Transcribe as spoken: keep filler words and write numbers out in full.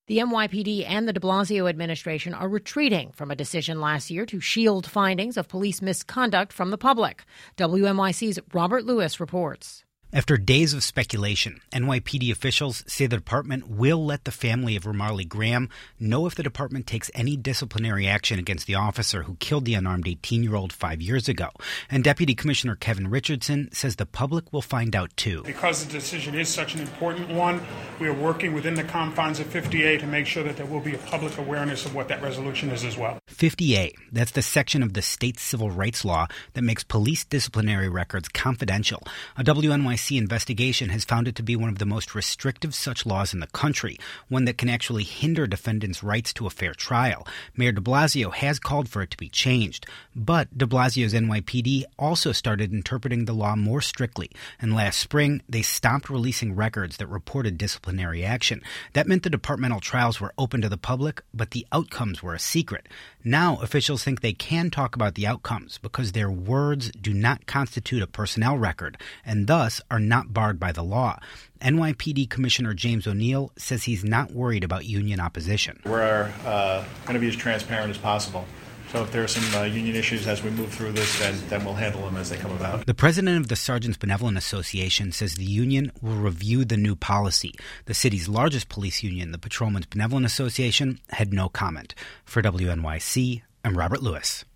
The N Y P D and the de Blasio administration are retreating from a decision last year to shield findings of police misconduct from the public. W N Y C's Robert Lewis reports. After days of speculation, N Y P D officials say the department will let the family of Ramarley Graham know if the department takes any disciplinary action against the officer who killed the unarmed eighteen-year-old five years ago. And Deputy Commissioner Kevin Richardson says the public will find out too. Because the decision is such an important one, we are working within the confines of fifty A to make sure that there will be a public awareness of what that resolution is as well. fifty A, that's the section of the state's civil rights law that makes police disciplinary records confidential. A W N Y C investigation has found it to be one of the most restrictive such laws in the country, one that can actually hinder defendants' rights to a fair trial. Mayor de Blasio has called for it to be changed, but de Blasio's N Y P D also started interpreting the law more strictly, and last spring they stopped releasing records that reported disciplinary action. That meant the departmental trials were open to the public, but the outcomes were a secret. Now officials think they can talk about the outcomes because their words do not constitute a personnel record, and thus are not barred by the law. N Y P D Commissioner James O'Neill says he's not worried about union opposition. We're uh, going to be as transparent as possible. So if there are some uh, union issues as we move through this, then, then we'll handle them as they come about. The president of the Sergeants Benevolent Association says the union will review the new policy. The city's largest police union, the Patrolmen's Benevolent Association, had no comment. For W N Y C, I'm Robert Lewis.